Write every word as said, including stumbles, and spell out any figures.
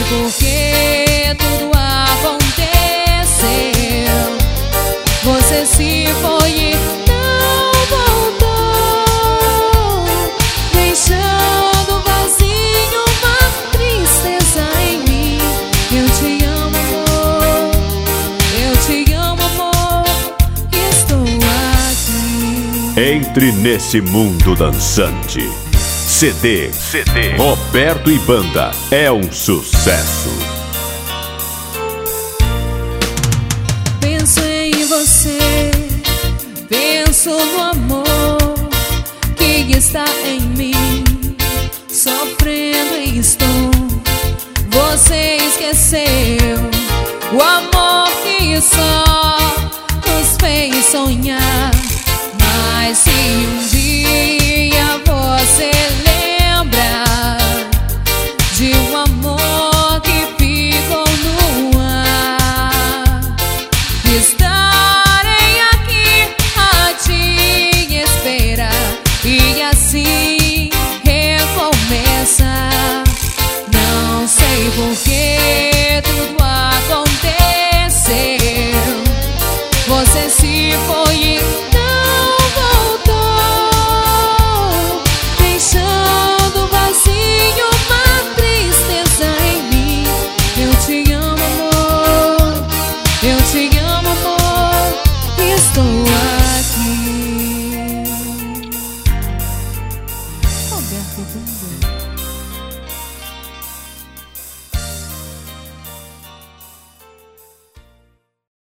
por que tudo aconteceu. Você se foi e não voltou, deixando vazio uma tristeza em mim. Eu te amo, amor, eu te amo, amor, estou aqui. Entre nesse mundo dançante. C D, C D Roberto e Banda é um sucesso. Penso em você, penso no amor que está em mim. Sofrendo estou, você esqueceu o amor que só nos fez sonhar. Mas se um dia você lembra de um amor que ficou no ar, estarei aqui a te esperar e assim recomeçar. Não sei por que tudo